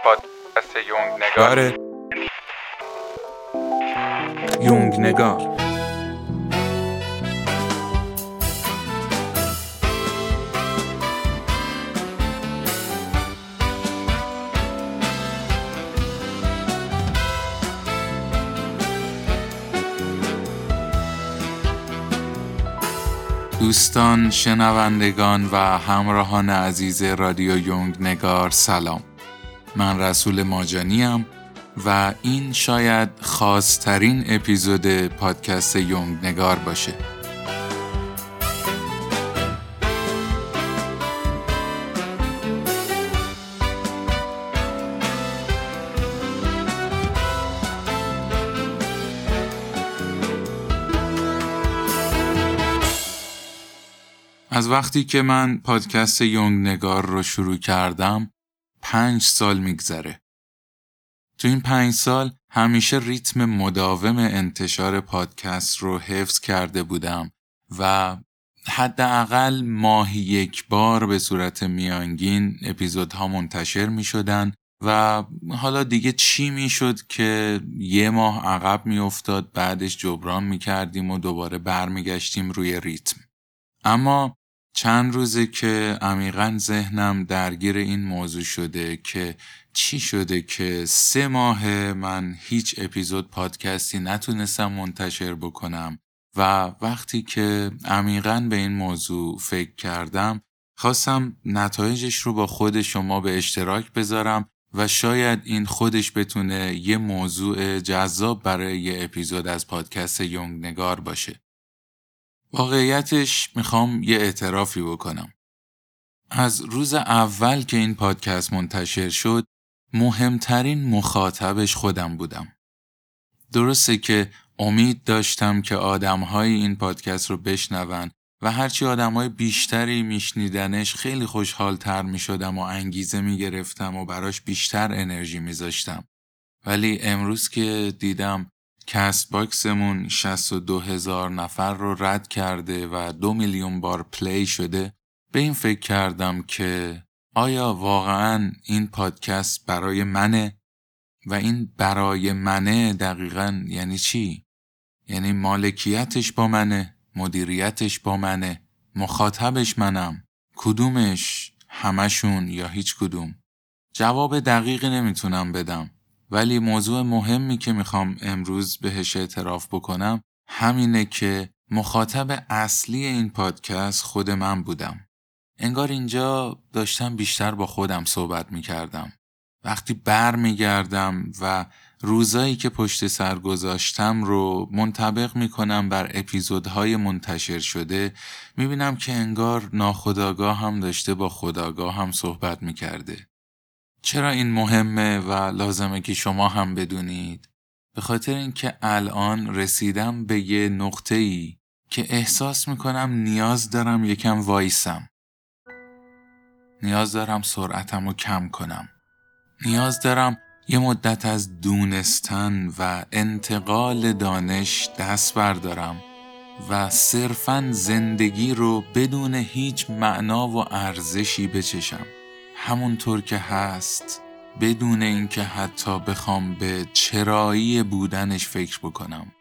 پادکست یونگ نگار. یونگ نگار. دوستان، شنوندگان و همراهان عزیز رادیو یونگ نگار، سلام. من رسول ماجانیم و این شاید خاص‌ترین اپیزود پادکست یونگ نگار باشه. از وقتی که من پادکست یونگ نگار رو شروع کردم 5 سال میگذره. تو این 5 سال همیشه ریتم مداوم انتشار پادکست رو حفظ کرده بودم و حداقل ماهی 1 بار به صورت میانگین اپیزودها منتشر می شدن و حالا دیگه چی می شد که 1 ماه عقب می افتاد، بعدش جبران می کردیم و دوباره برمیگشتیم روی ریتم. اما چند روزه که عمیقاً ذهنم درگیر این موضوع شده که چی شده که 3 ماه من هیچ اپیزود پادکستی نتونستم منتشر بکنم و وقتی که عمیقاً به این موضوع فکر کردم خواستم نتایجش رو با خود شما به اشتراک بذارم و شاید این خودش بتونه یه موضوع جذاب برای یه اپیزود از پادکست یونگ نگار باشه. واقعیتش میخوام یه اعترافی بکنم. از روز اول که این پادکست منتشر شد، مهمترین مخاطبش خودم بودم. درسته که امید داشتم که آدم‌های این پادکست رو بشنون و هرچی آدم‌های بیشتری میشنیدنش خیلی خوشحال‌تر میشدم و انگیزه میگرفتم و براش بیشتر انرژی میذاشتم. ولی امروز که دیدم کست باکسمون 62,000 نفر رو رد کرده و 2 میلیون بار پلی شده، به این فکر کردم که آیا واقعاً این پادکست برای منه؟ و این برای منه دقیقاً یعنی چی؟ یعنی مالکیتش با منه، مدیریتش با منه، مخاطبش منم، کدومش، همشون یا هیچ کدوم؟ جواب دقیقی نمیتونم بدم. ولی موضوع مهمی که میخوام امروز بهش اعتراف بکنم همینه که مخاطب اصلی این پادکست خود من بودم. انگار اینجا داشتم بیشتر با خودم صحبت میکردم. وقتی بر میگردم و روزایی که پشت سر گذاشتم رو منطبق میکنم بر اپیزودهای منتشر شده، میبینم که انگار ناخودآگاه هم داشته با خودآگاه هم صحبت میکرده. چرا این مهمه و لازمه که شما هم بدونید؟ به خاطر اینکه الان رسیدم به یه نقطه‌ای که احساس میکنم نیاز دارم یکم وایسم. نیاز دارم سرعتم رو کم کنم. نیاز دارم یه مدت از دونستن و انتقال دانش دست بردارم و صرفاً زندگی رو بدون هیچ معنا و ارزشی بچشم. همونطور که هست، بدون اینکه حتی بخوام به چرایی بودنش فکر بکنم.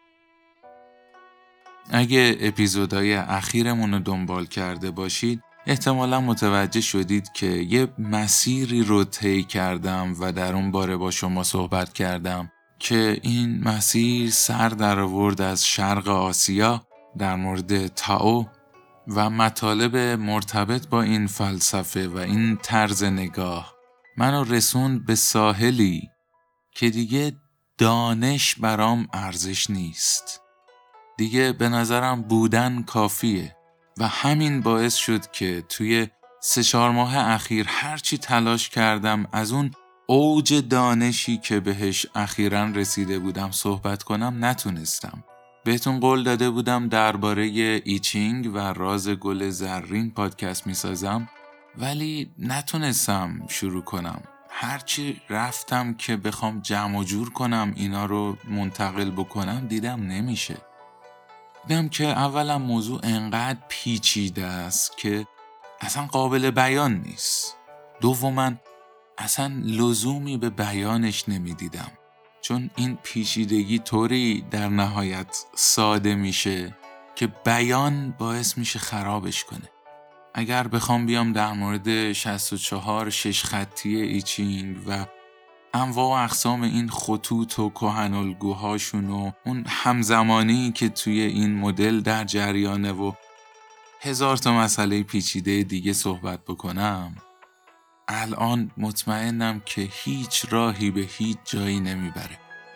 اگه اپیزودهای اخیرمون رو دنبال کرده باشید، احتمالا متوجه شدید که یه مسیری رو طی کردم و در اون باره با شما صحبت کردم که این مسیر سر در آورد از شرق آسیا در مورد تائو و مطالب مرتبط با این فلسفه و این طرز نگاه منو رسوند به ساحلی که دیگه دانش برام ارزش نیست. دیگه به نظرم بودن کافیه و همین باعث شد که توی 3-4 ماه اخیر هرچی تلاش کردم از اون اوج دانشی که بهش اخیراً رسیده بودم صحبت کنم نتونستم. بهتون قول داده بودم درباره ایچینگ و راز گل زرین پادکست میسازم، ولی نتونستم شروع کنم. هرچی رفتم که بخوام جمع و جور کنم اینا رو منتقل بکنم دیدم نمیشه. دیدم که اولا موضوع انقدر پیچیده است که اصلا قابل بیان نیست. دوما اصلا لزومی به بیانش نمیدیدم، چون این پیچیدگی طوری در نهایت ساده میشه که بیان باعث میشه خرابش کنه. اگر بخوام بیام در مورد 64 6 خطی ایچینگ و انواع و اقسام این خطوط و کهن‌الگوهاشون و اون همزمانی که توی این مدل در جریانه و هزار تا مسئله پیچیده دیگه صحبت بکنم، الان مطمئنم که هیچ راهی به هیچ جایی نمیبره.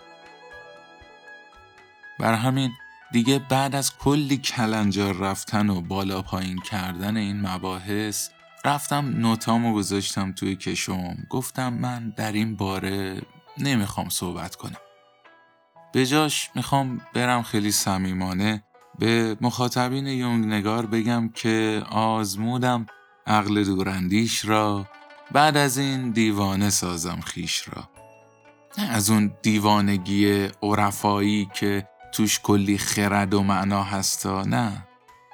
بر همین دیگه بعد از کلی کلنجار رفتن و بالا پایین کردن این مباحث، رفتم نوتامو گذاشتم توی کشم، گفتم من در این باره نمیخوام صحبت کنم. به جاش میخوام برم خیلی صمیمانه به مخاطبین یونگ نگار بگم که آزمودم عقل دوراندیش را، بعد از این دیوانه سازم خیش را. نه از اون دیوانگی عرفایی که توش کلی خرد و معنا هستا، نه،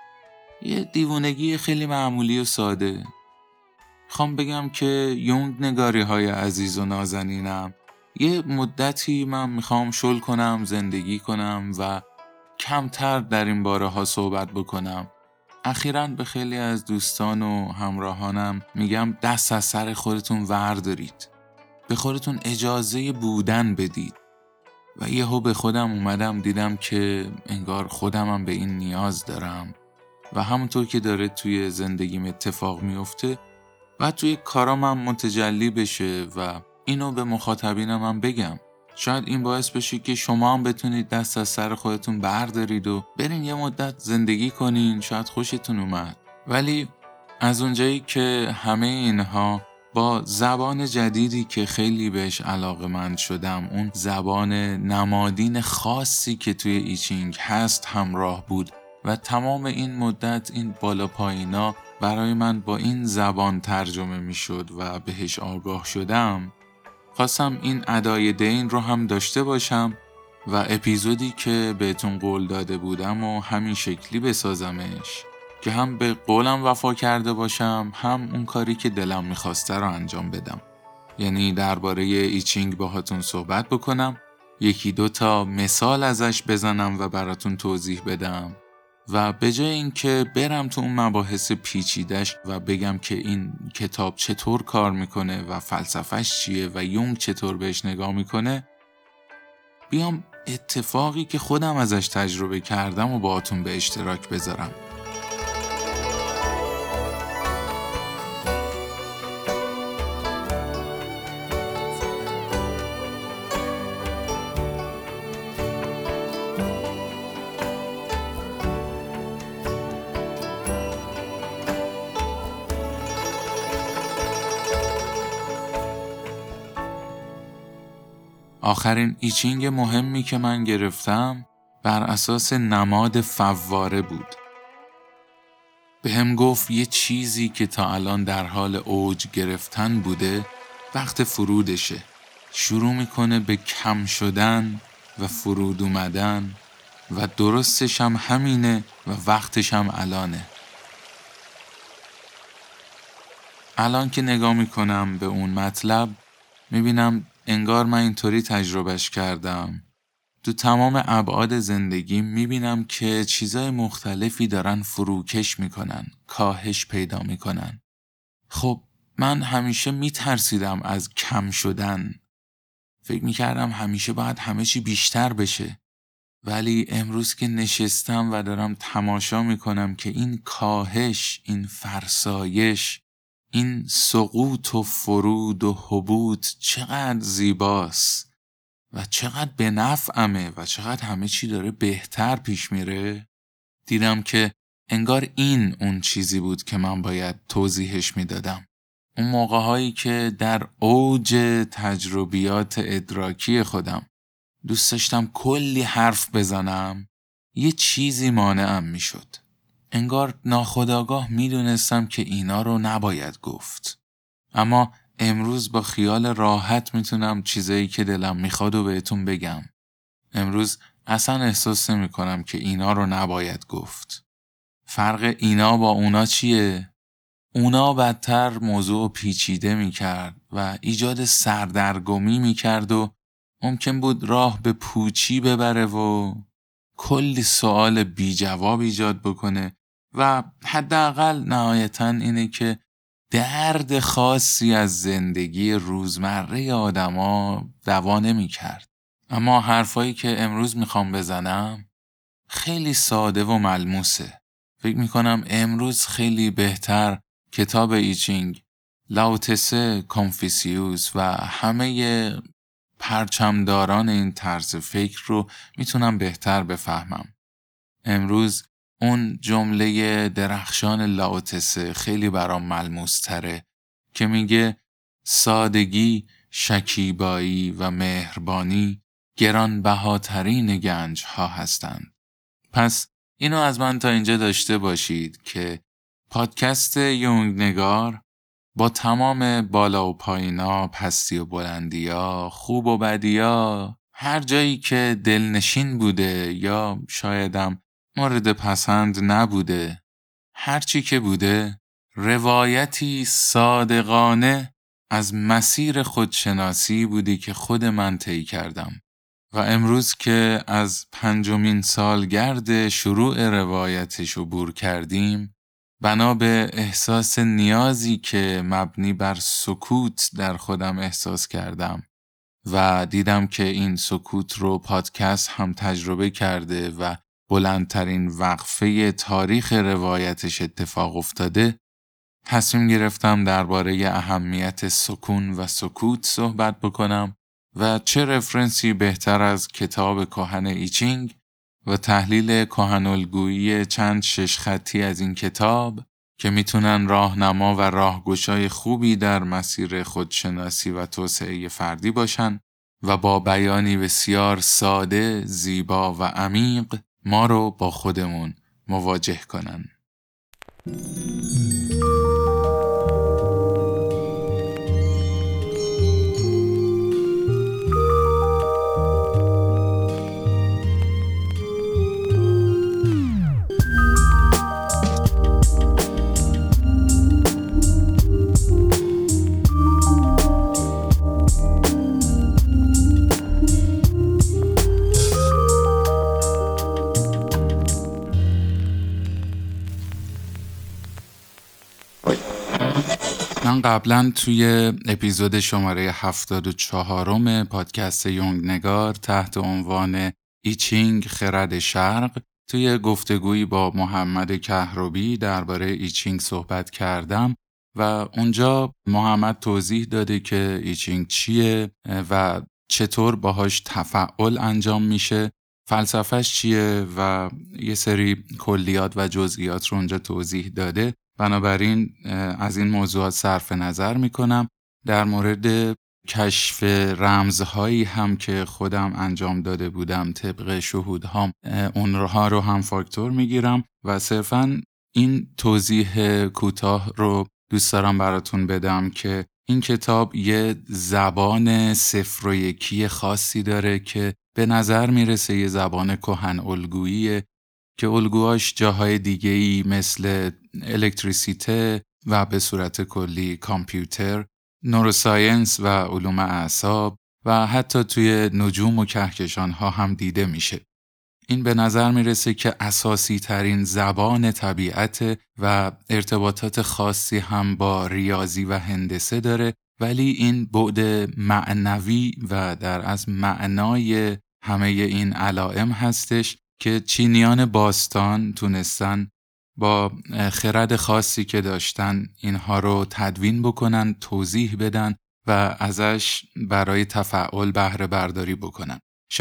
یه دیوانگی خیلی معمولی و ساده. خوام بگم که یونگ نگاری های عزیز و نازنینم، یه مدتی من میخوام شل کنم، زندگی کنم و کمتر در این باره ها صحبت بکنم. اخیراً به خیلی از دوستان و همراهانم میگم دست از سر خودتون وردارید، به خودتون اجازه بودن بدید. و یهو به خودم اومدم دیدم که انگار خودمم به این نیاز دارم و همونطور که داره توی زندگیم اتفاق میفته و توی کارام هم متجلی بشه و اینو به مخاطبینم هم بگم. شاید این باعث بشه که شما هم بتونید دست از سر خودتون بردارید و برین یه مدت زندگی کنین، شاید خوشتون اومد. ولی از اونجایی که همه اینها با زبان جدیدی که خیلی بهش علاقه‌مند شدم، اون زبان نمادین خاصی که توی ایچینگ هست همراه بود و تمام این مدت این بالا پایینا برای من با این زبان ترجمه می شد و بهش آگاه شدم، خواستم این ادای دین رو هم داشته باشم و اپیزودی که بهتون قول داده بودم و همین شکلی بسازمش که هم به قولم وفا کرده باشم، هم اون کاری که دلم میخواسته رو انجام بدم. یعنی درباره ایچینگ باهاتون صحبت بکنم، یکی دو تا مثال ازش بزنم و براتون توضیح بدم و به جای اینکه برم تو اون مباحث پیچیدش و بگم که این کتاب چطور کار میکنه و فلسفهش چیه و یونگ چطور بهش نگاه میکنه، بیام اتفاقی که خودم ازش تجربه کردم و باهاتون به اشتراک بذارم. آخرین ایچینگ مهمی که من گرفتم بر اساس نماد فواره بود. به هم گفت یه چیزی که تا الان در حال اوج گرفتن بوده وقت فرودشه، شروع میکنه به کم شدن و فرود اومدن و درستش هم همینه و وقتش هم الانه. الان که نگاه میکنم به اون مطلب میبینم انگار من اینطوری تجربهش کردم. تو تمام ابعاد زندگی میبینم که چیزای مختلفی دارن فروکش میکنن، کاهش پیدا میکنن. خب من همیشه میترسیدم از کم شدن. فکر میکردم همیشه باید همه چی بیشتر بشه. ولی امروز که نشستم و دارم تماشا میکنم که این کاهش، این فرسایش، این سقوط و فرود و هبوط چقدر زیباست و چقدر به نفعمه و چقدر همه چی داره بهتر پیش میره، دیدم که انگار این اون چیزی بود که من باید توضیحش میدادم. اون موقع‌هایی که در اوج تجربیات ادراکی خودم دوست داشتم کلی حرف بزنم، یه چیزی مانعم میشد. انگار ناخودآگاه میدونستم که اینا رو نباید گفت. اما امروز با خیال راحت میتونم چیزایی که دلم میخواد و بهتون بگم. امروز اصلا احساس نمیکنم که اینا رو نباید گفت. فرق اینا با اونا چیه؟ اونا بدتر موضوع پیچیده میکرد و ایجاد سردرگمی میکرد و ممکن بود راه به پوچی ببره و کلی سوال بی جواب ایجاد بکنه و حداقل نهایتاً اینه که درد خاصی از زندگی روزمره آدما دوا نمی‌کرد. اما حرفایی که امروز میخوام بزنم خیلی ساده و ملموسه. فکر میکنم امروز خیلی بهتر کتاب ایچینگ، لاوتسه، کنفوسیوس و همه پرچمداران این طرز فکر رو میتونم بهتر بفهمم. امروز اون جمله درخشان لاوتسه خیلی برام ملموس تره که میگه سادگی، شکیبایی و مهربانی گرانبهاترین گنج ها هستند. پس اینو از من تا اینجا داشته باشید که پادکست یونگ نگار با تمام بالا و پایینا، پستی و بلندیا، خوب و بدیا، هر جایی که دلنشین بوده یا شایدم مورد پسند نبوده، هرچی که بوده روایتی صادقانه از مسیر خودشناسی بودی که خود من طی کردم و امروز که از 5مین سالگرد شروع روایتش عبور کردیم، بنا به احساس نیازی که مبنی بر سکوت در خودم احساس کردم و دیدم که این سکوت رو پادکست هم تجربه کرده و بلندترین وقفه تاریخ روایتش اتفاق افتاده، تصمیم گرفتم درباره اهمیت سکون و سکوت صحبت بکنم و چه رفرنسی بهتر از کتاب کهن ایچینگ و تحلیل کهن‌الگویی چند 6 خطی از این کتاب که میتونن راهنما و راهگشای خوبی در مسیر خودشناسی و توسعه فردی باشن و با بیانی بسیار ساده، زیبا و عمیق ما رو با خودمون مواجه کنن. من قبلا توی اپیزود شماره 74 پادکست یونگ نگار تحت عنوان ایچینگ خرد شرق توی گفتگویی با محمد کهربی درباره ایچینگ صحبت کردم و اونجا محمد توضیح داده که ایچینگ چیه و چطور باهاش تفعال انجام میشه، فلسفهش چیه و یه سری کلیات و جزئیات رو اونجا توضیح داده. بنابراین از این موضوعات صرف نظر میکنم. در مورد کشف رمزهایی هم که خودم انجام داده بودم طبق شهودهام، اونها رو هم فاکتور میگیرم و صرفاً این توضیح کوتاه رو دوست دارم براتون بدم که این کتاب یه زبان 0 و 1 خاصی داره که به نظر میرسه یه زبان کهن الگوییه که الگوهاش جاهای دیگه‌ای مثل الکتریسیته و به صورت کلی کامپیوتر، نوروساینس و علوم اعصاب و حتی توی نجوم و کهکشان ها هم دیده میشه. این به نظر میرسه که اساسی ترین زبان طبیعت و ارتباطات خاصی هم با ریاضی و هندسه داره، ولی این بعد معنوی و در اصل معنای همه این علائم هستش که چینیان باستان تونستن با خرد خاصی که داشتن اینها رو تدوین بکنن، توضیح بدن و ازش برای تفعال بهره برداری بکنن.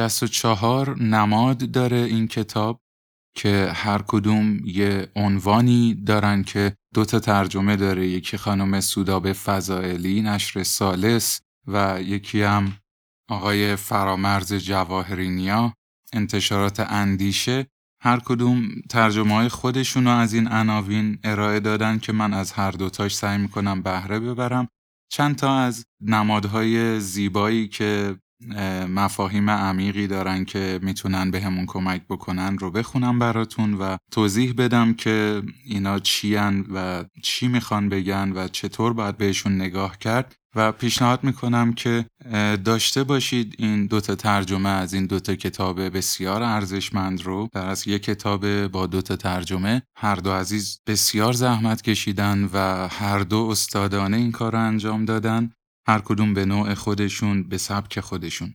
64 نماد داره این کتاب که هر کدوم یه عنوانی دارن که 2 ترجمه داره. یکی خانم سودابه فضائلی نشر ثالث و یکی هم آقای فرامرز جواهرینیا انتشارات اندیشه. هر کدوم ترجمه‌های خودشون رو از این عناوین ارائه دادن که من از هر دوتاش سعی میکنم بهره ببرم. چند تا از نمادهای زیبایی که مفاهیم عمیقی دارن که میتونن به همون کمک بکنن رو بخونم براتون و توضیح بدم که اینا چی هن و چی میخوان بگن و چطور باید بهشون نگاه کرد و پیشنهاد میکنم که داشته باشید این دوتا ترجمه از این دوتا کتاب بسیار ارزشمند رو. در از یک کتاب با دوتا ترجمه، هر دو عزیز بسیار زحمت کشیدن و هر دو استادانه این کار رو انجام دادن، هر کدوم به نوع خودشون، به سبک خودشون.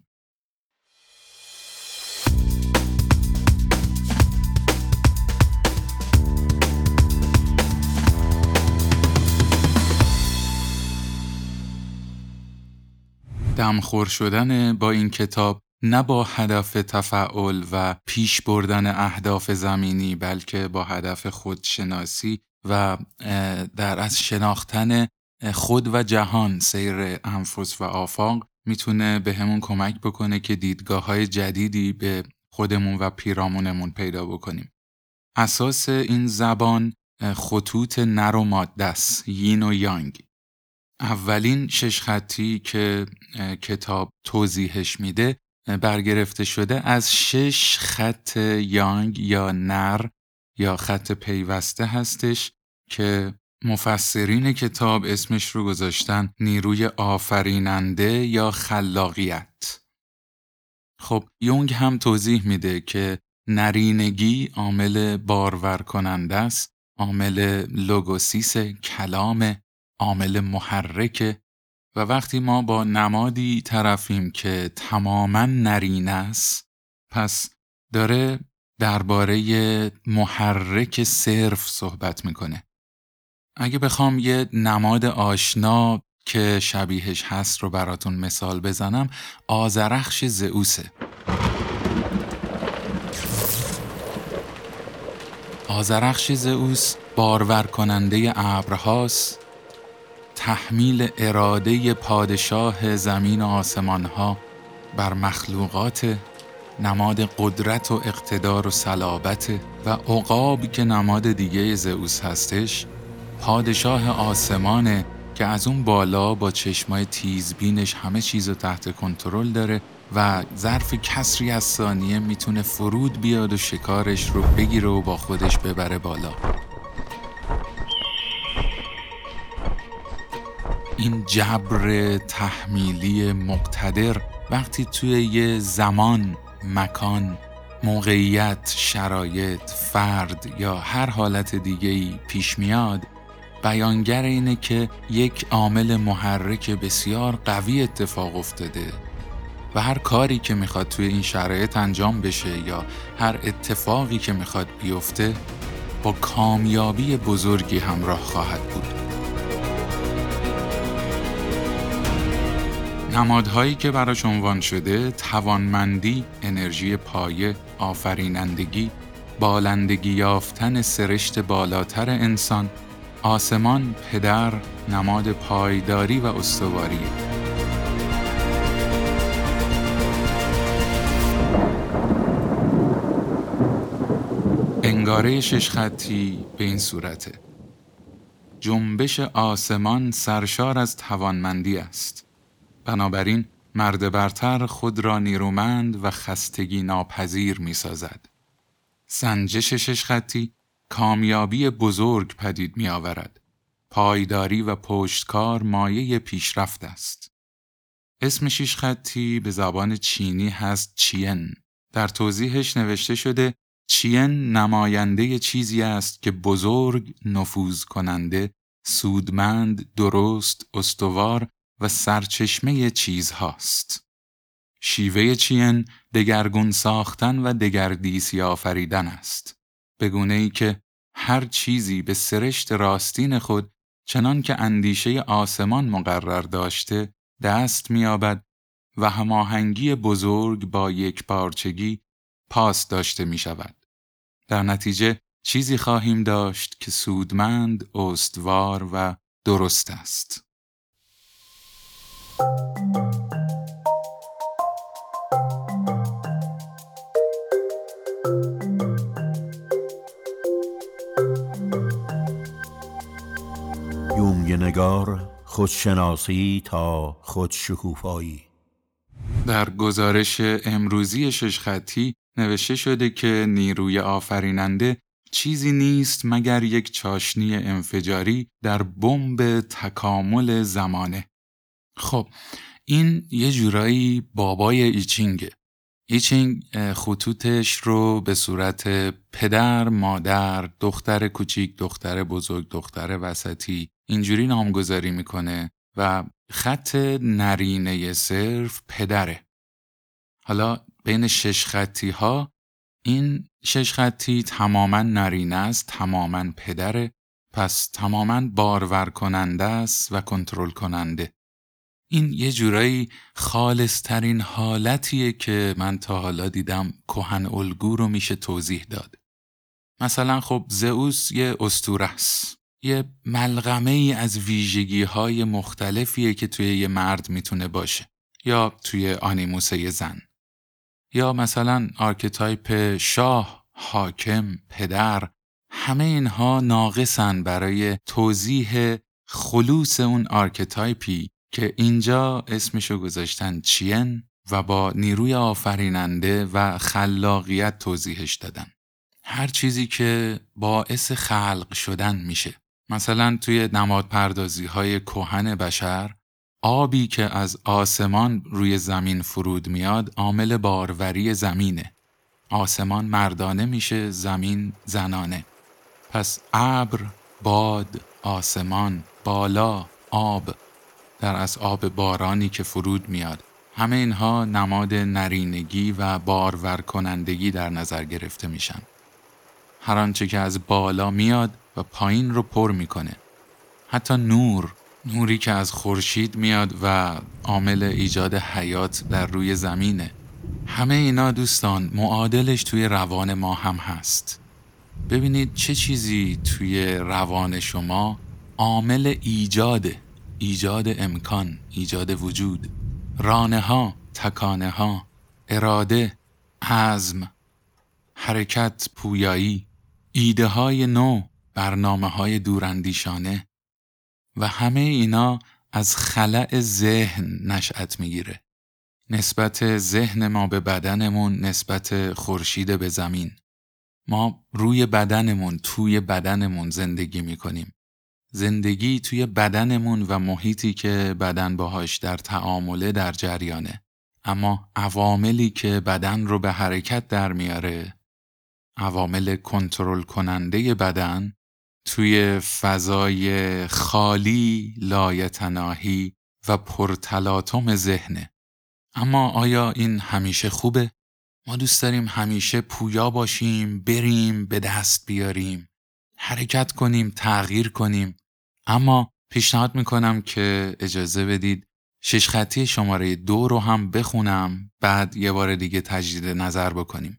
دمخور شدن با این کتاب نه با هدف تفاعل و پیش بردن اهداف زمینی، بلکه با هدف خودشناسی و در از شناختن خود و جهان، سیر انفس و آفاق، میتونه به همون کمک بکنه که دیدگاه‌های جدیدی به خودمون و پیرامونمون پیدا بکنیم. اساس این زبان خطوط نر و ماده است، یین و یانگ. اولین 6 خطی که کتاب توضیحش میده برگرفته شده از 6 خط یانگ یا نر یا خط پیوسته هستش که مفسرین کتاب اسمش رو گذاشتن نیروی آفریننده یا خلاقیت. خب یونگ هم توضیح میده که نرینگی عامل بارور کننده است، عامل لوگوسیس کلام، عامل محرکه و وقتی ما با نمادی طرفیم که تماماً نرینه است، پس داره درباره محرک صرف صحبت میکنه. اگه بخوام یه نماد آشنا که شبیهش هست رو براتون مثال بزنم، آذرخش زئوسه. آذرخش زئوس بارور کننده ابرهاست، تحمیل اراده پادشاه زمین و آسمانها بر مخلوقات، نماد قدرت و اقتدار و صلابت و عقاب که نماد دیگه زئوس هستش، پادشاه آسمانه که از اون بالا با چشمای تیزبینش همه چیزو تحت کنترل داره و ظرف کسری از ثانیه میتونه فرود بیاد و شکارش رو بگیره و با خودش ببره بالا. این جبر تحمیلی مقتدر وقتی توی یه زمان، مکان، موقعیت، شرایط، فرد یا هر حالت دیگه‌ای پیش میاد، بیانگر اینه که یک عامل محرک بسیار قوی اتفاق افتاده و هر کاری که میخواد توی این شرایط انجام بشه یا هر اتفاقی که میخواد بیفته با کامیابی بزرگی همراه خواهد بود. نمادهایی که براش عنوان شده: توانمندی، انرژی پایه، آفرینندگی، بالندگی یافتن سرشت بالاتر انسان، آسمان، پدر، نماد پایداری و استواری. انگاره 6 خطی به این صورته: جنبش آسمان سرشار از توانمندی است. بنابراین مرد برتر خود را نیرومند و خستگی ناپذیر می سازد. سنجش 6 خطی کامیابی بزرگ پدید می آورد. پایداری و پشتکار مایه پیشرفت است. اسم 6 خطی به زبان چینی هست چین. در توضیحش نوشته شده چین نماینده چیزی است که بزرگ، نفوذ کننده، سودمند، درست، استوار و سرچشمه چیزهاست. شیوه چین دگرگون ساختن و دگردیسی آفریدن است، به گونه‌ای که هر چیزی به سرشت راستین خود چنان که اندیشه آسمان مقرر داشته دست می‌یابد و هماهنگی بزرگ با یکپارچگی پاس داشته می‌شود. در نتیجه چیزی خواهیم داشت که سودمند، استوار و درست است. یونگ نگار، خودشناسی تا خودشکوفایی. در گزارش امروزی شش خطی نوشته شده که نیروی آفریننده چیزی نیست مگر یک چاشنی انفجاری در بمب تکامل زمانه. خب این یه جورایی بابای ایچینگه. ایچینگ خطوطش رو به صورت پدر، مادر، دختر کوچیک، دختر بزرگ، دختر وسطی اینجوری نامگذاری میکنه و خط نرینه صرف پدره. حالا بین شش خطی ها این شش خطی تماما نرینه است، تماما پدره، پس تماما بارور کننده است و کنترل کننده. این یه جورایی خالص ترین حالتیه که من تا حالا دیدم کهن الگو رو میشه توضیح داد. مثلا خب زئوس یه اسطوره است. یه ملغمه ای از ویژگی های مختلفیه که توی یه مرد میتونه باشه یا توی آنیموس یه زن. یا مثلا آرکتایپ شاه، حاکم، پدر، همه اینها ناقصن برای توضیح خلوص اون آرکتایپی که اینجا اسمشو گذاشتن چین و با نیروی آفریننده و خلاقیت توضیحش دادن. هر چیزی که باعث خلق شدن میشه. مثلا توی نمادپردازی های کهن بشر آبی که از آسمان روی زمین فرود میاد عامل باروری زمینه. آسمان مردانه میشه، زمین زنانه. پس ابر، باد، آسمان، بالا، آب، در از آب بارانی که فرود میاد، همه اینها نماد نرینگی و بارور کنندگی در نظر گرفته میشن. هر آنچه که از بالا میاد و پایین رو پر میکنه. حتی نوری که از خورشید میاد و عامل ایجاد حیات در روی زمینه. همه اینا دوستان معادلش توی روان ما هم هست. ببینید چه چیزی توی روان شما عامل ایجاد امکان، ایجاد وجود، رانه ها، تکانه ها، اراده، عزم، حرکت، پویایی، ایده های نو، برنامه های دوراندیشانه و همه اینا از خلأ ذهن نشأت میگیره. نسبت ذهن ما به بدنمون، نسبت خورشید به زمین. ما روی بدنمون، توی بدنمون زندگی میکنیم. زندگی توی بدنمون و محیطی که بدن باهاش در تعامله در جریانه. اما عواملی که بدن رو به حرکت در میاره، عوامل کنترل کننده بدن توی فضای خالی، لایتناهی و پرتلاطم ذهنه. اما آیا این همیشه خوبه؟ ما دوست داریم همیشه پویا باشیم، بریم، به دست بیاریم، حرکت کنیم، تغییر کنیم. اما پیشنهاد میکنم که اجازه بدید شش خطی شماره 2 رو هم بخونم، بعد یه بار دیگه تجدید نظر بکنیم.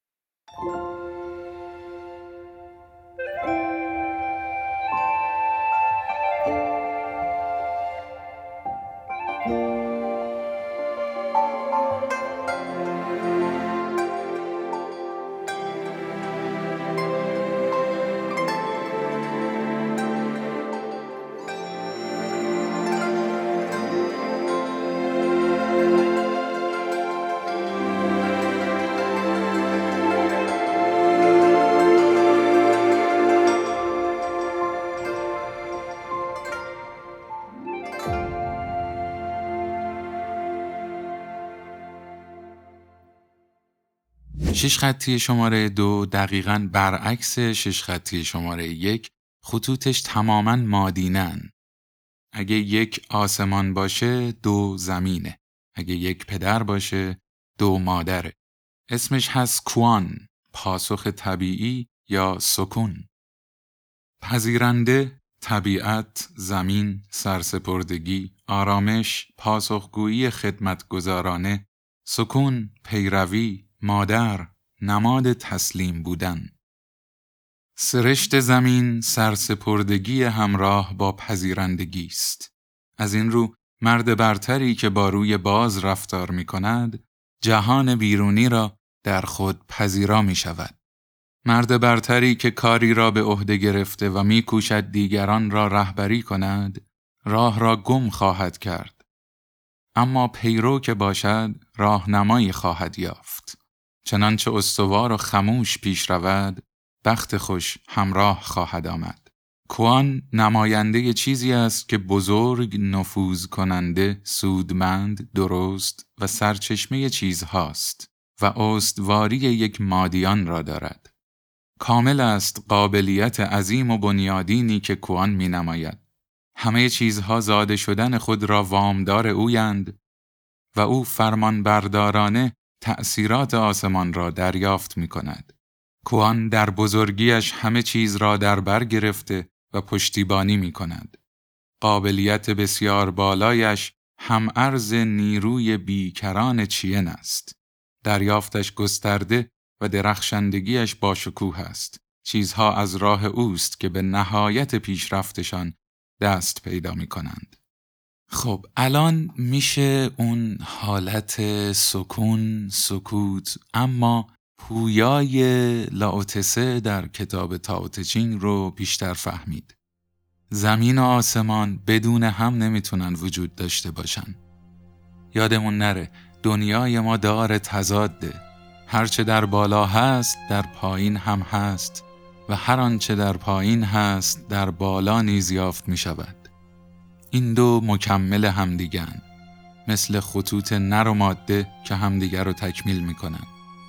شش خطی شماره 2 دقیقاً برعکس شش خطی شماره 1 خطوطش تماماً مادینن. اگه 1 آسمان باشه 2 زمینه. اگه 1 پدر باشه 2 مادره. اسمش هست کوان، پاسخ طبیعی یا سکون. پذیرنده، طبیعت، زمین، سرسپردگی، آرامش، پاسخگویی خدمتگزارانه، سکون، پیروی، مادر، نماد تسلیم بودن. سرشت زمین سرسپردگی همراه با پذیرندگی است. از این رو مرد برتری که با روی باز رفتار می کند، جهان بیرونی را در خود پذیرا می شود. مرد برتری که کاری را به عهده گرفته و می کوشد دیگران را رهبری کند، راه را گم خواهد کرد. اما پیرو که باشد راهنمایی خواهد یافت. چنانچه استوار و خموش پیش رود، بخت خوش همراه خواهد آمد. کوان نماینده چیزی است که بزرگ، نفوذ کننده، سودمند، درست و سرچشمه چیزهاست و استواری یک مادیان را دارد. کامل است قابلیت عظیم و بنیادینی که کوان می نماید. همه چیزها زاده شدن خود را وامدار اویند و او فرمان بردارانه تأثیرات آسمان را دریافت می کند. کوان در بزرگیش همه چیز را در بر گرفته و پشتیبانی می کند. قابلیت بسیار بالایش هم ارز نیروی بیکران چین است. دریافتش گسترده و درخشندگیش باشکوه است. چیزها از راه اوست که به نهایت پیشرفتشان دست پیدا می کنند. خب الان میشه اون حالت سکون، سکوت، اما پویای لاوتسه در کتاب تائو ته چینگ رو بیشتر فهمید. زمین و آسمان بدون هم نمیتونن وجود داشته باشن. یادمون نره دنیای ما دار تضاده. هرچه در بالا هست در پایین هم هست و هر آنچه در پایین هست در بالا نیز یافت می شود. این دو مکمل همدیگن، مثل خطوط نر و ماده که همدیگر رو تکمیل می کنن.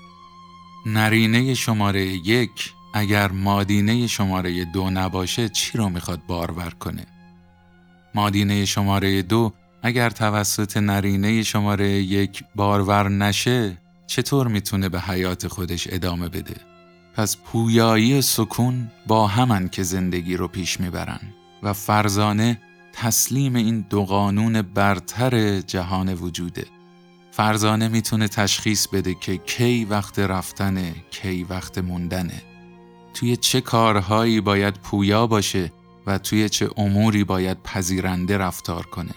نرینه شماره 1 اگر مادینه شماره 2 نباشه چی رو میخواد بارور کنه؟ مادینه شماره 2 اگر توسط نرینه شماره 1 بارور نشه چطور میتونه به حیات خودش ادامه بده؟ پس پویایی و سکون با همن که زندگی رو پیش میبرن و فرزانه تسلیم این دو قانون برتر جهان وجوده. فرزانه میتونه تشخیص بده که کی وقت رفتنه، کی وقت موندنه. توی چه کارهایی باید پویا باشه و توی چه اموری باید پذیرنده رفتار کنه.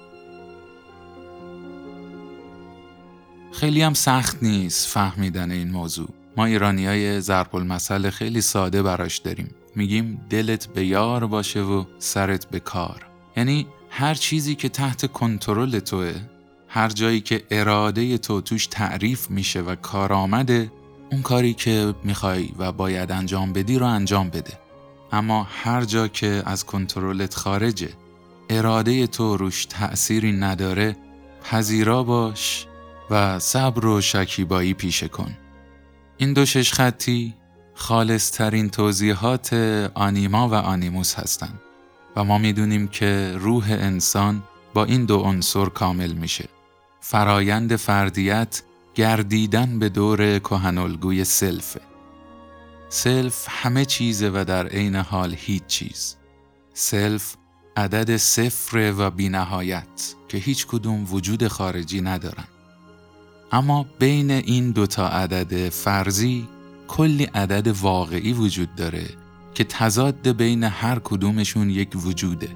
خیلی هم سخت نیست فهمیدن این موضوع. ما ایرانیای ضرب المثل خیلی ساده براش داریم. میگیم دلت به یار باشه و سرت به کار. یعنی هر چیزی که تحت کنترل توه، هر جایی که اراده تو توش تعریف میشه و کارآمده، اون کاری که میخوای و باید انجام بدی رو انجام بده. اما هر جا که از کنترلت خارجه، اراده تو روش تأثیری نداره، پذیرا باش و صبر و شکیبایی پیشه کن. این دو شش خطی خالص ترین توضیحات آنیما و آنیموس هستند و ما میدونیم که روح انسان با این دو عنصر کامل میشه. فرایند فردیت گردیدن به دور کهن‌الگوی سلفه. سلف همه چیزه و در عین حال هیچ چیز. سلف عدد صفر و بی‌نهایت که هیچ کدوم وجود خارجی ندارن. اما بین این دوتا عدد فرضی کلی عدد واقعی وجود داره که تضاد بین هر کدومشون یک وجوده.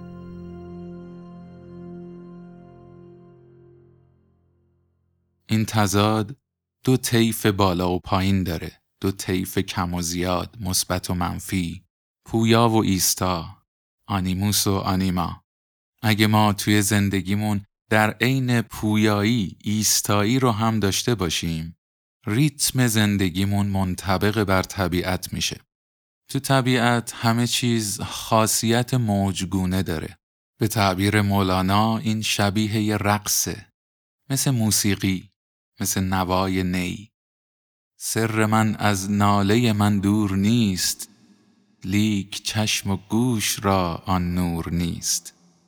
این تضاد دو طیف بالا و پایین داره، دو طیف کم و زیاد، مثبت و منفی، پویا و ایستا، آنیموس و آنیما. اگه ما توی زندگیمون در عین پویایی ایستایی رو هم داشته باشیم، ریتم زندگیمون منطبق بر طبیعت میشه. تو طبیعت همه چیز خاصیت موجگونه داره. به تعبیر مولانا این شبیه ی رقصه، مثل موسیقی، مثل نوای نی. سر من از ناله من دور نیست، لیک چشم و گوش را آن نور نیست.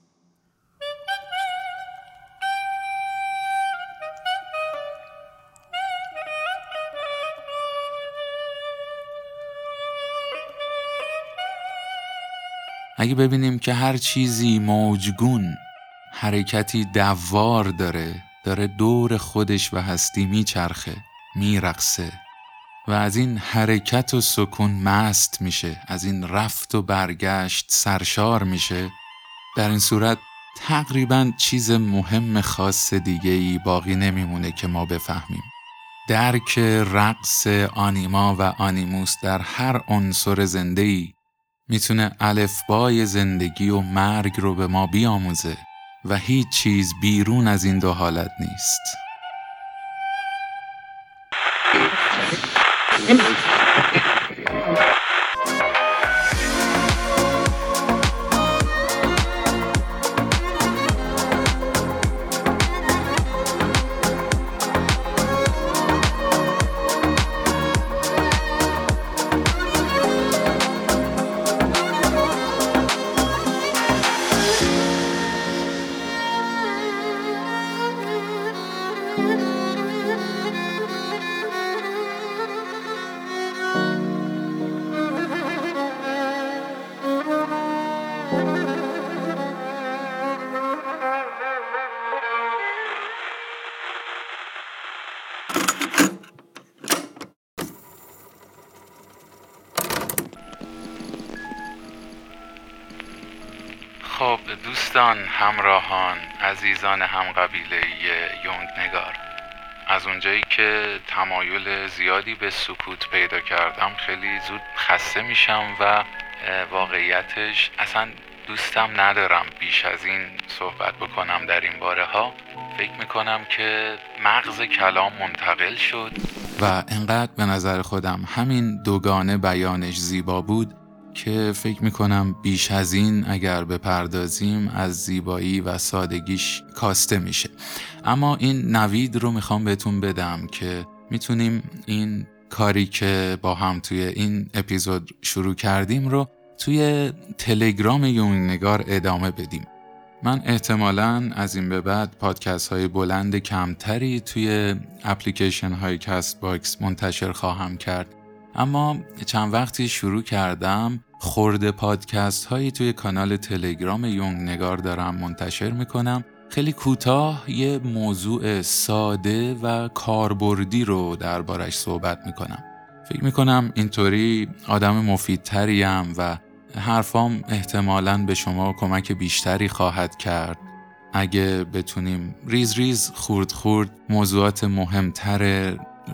اگه ببینیم که هر چیزی موجگون، حرکتی دوار داره دور خودش و هستی میچرخه، میرقصه و از این حرکت و سکون مست میشه، از این رفت و برگشت سرشار میشه، در این صورت تقریباً چیز مهم خاص دیگه‌ای باقی نمیمونه که ما بفهمیم. درک رقص آنیما و آنیموس در هر عنصر زنده‌ای میتونه الفبای زندگی و مرگ رو به ما بیاموزه و هیچ چیز بیرون از این دو حالت نیست. خب دوستان، همراهان، عزیزان همقبیله یونگ نگار، از اونجایی که تمایل زیادی به سکوت پیدا کردم خیلی زود خسته میشم و واقعیتش اصلا دوستم ندارم بیش از این صحبت بکنم در این باره ها. فکر میکنم که مغز کلام منتقل شد و انقدر به نظر خودم همین دوگانه بیانش زیبا بود که فکر میکنم بیش از این اگر بپردازیم از زیبایی و سادگیش کاسته میشه. اما این نوید رو میخوام بهتون بدم که میتونیم این کاری که با هم توی این اپیزود شروع کردیم رو توی تلگرام یونگ نگار ادامه بدیم. من احتمالاً از این به بعد پادکست های بلند کمتری توی اپلیکیشن های کست باکس منتشر خواهم کرد، اما چند وقتی شروع کردم خرده پادکست هایی توی کانال تلگرام یونگ نگار دارم منتشر میکنم. خیلی کوتاه یه موضوع ساده و کاربردی رو دربارش صحبت میکنم. فکر میکنم اینطوری آدم مفیدتریم و حرفام احتمالاً به شما کمک بیشتری خواهد کرد اگه بتونیم ریز ریز خورد خورد موضوعات مهمتر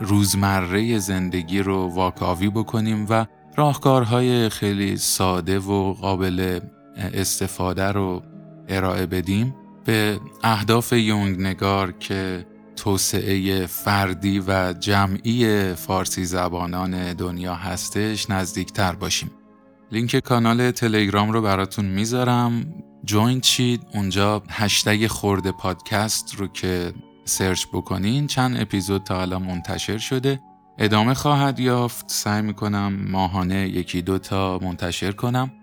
روزمره زندگی رو واکاوی بکنیم و راهکارهای خیلی ساده و قابل استفاده رو ارائه بدیم به اهداف یونگ نگار که توسعه فردی و جمعی فارسی زبانان دنیا هستش نزدیکتر باشیم. لینک کانال تلگرام رو براتون میذارم، جوین شید. اونجا هشتگ خرده پادکست رو که سرچ بکنین چند اپیزود تا حالا منتشر شده، ادامه خواهد یافت. سعی میکنم ماهانه 1-2 منتشر کنم.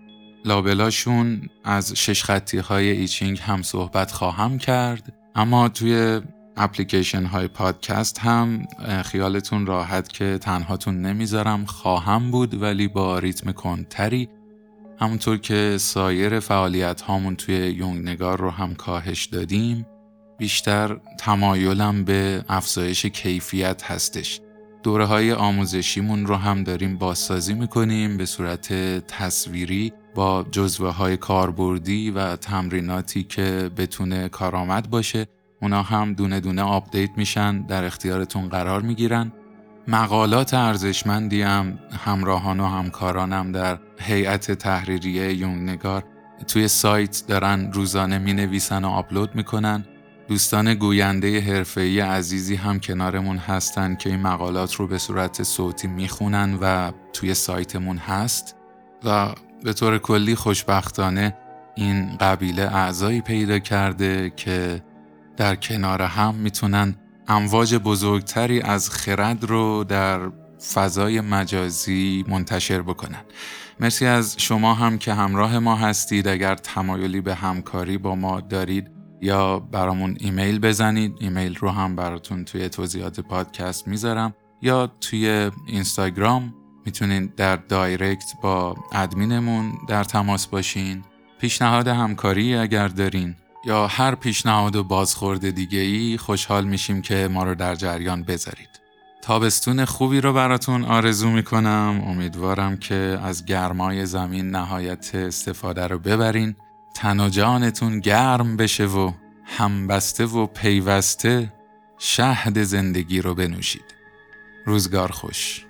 لابلاشون از 6 خطی های ایچینگ هم صحبت خواهم کرد، اما توی اپلیکیشن های پادکست هم خیالتون راحت که تنهاتون نمیذارم، خواهم بود ولی با ریتم کندتری. همونطور که سایر فعالیت هامون توی یونگ نگار رو هم کاهش دادیم، بیشتر تمایلم به افزایش کیفیت هستش. دوره های آموزشیمون رو هم داریم بازسازی میکنیم به صورت تصویری با جزوه های کاربردی و تمریناتی که بتونه کارآمد باشه. اونا هم دونه دونه آپدیت میشن، در اختیارتون قرار میگیرن. مقالات ارزشمندی هم همراهان و همکارانم در هیئت تحریریه یونگ نگار توی سایت دارن روزانه مینویسن و آپلود میکنن. دوستان گوینده حرفه‌ای عزیزی هم کنارمون هستن که این مقالات رو به صورت صوتی میخونن و توی سایتمون هست و به طور کلی خوشبختانه این قبیله اعضایی پیدا کرده که در کنار هم میتونن امواج بزرگتری از خرد رو در فضای مجازی منتشر بکنن. مرسی از شما هم که همراه ما هستید. اگر تمایلی به همکاری با ما دارید یا برامون ایمیل بزنید، ایمیل رو هم براتون توی توضیحات پادکست میذارم، یا توی اینستاگرام میتونید در دایرکت با ادمینمون در تماس باشین. پیشنهاد همکاری اگر دارین یا هر پیشنهاد و بازخورد دیگه‌ای خوشحال میشیم که ما رو در جریان بذارید. تابستون خوبی رو براتون آرزو میکنم. امیدوارم که از گرمای زمین نهایت استفاده رو ببرین، تن و جانتون گرم بشه و همبسته و پیوسته شهد زندگی رو بنوشید. روزگار خوش.